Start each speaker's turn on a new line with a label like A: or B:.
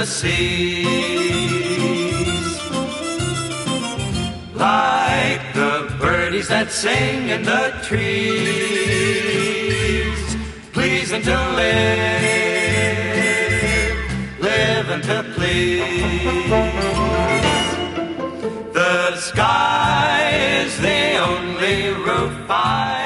A: the seas. Like the birdies that sing in the trees, pleasing to live and to please. The sky is the only roof I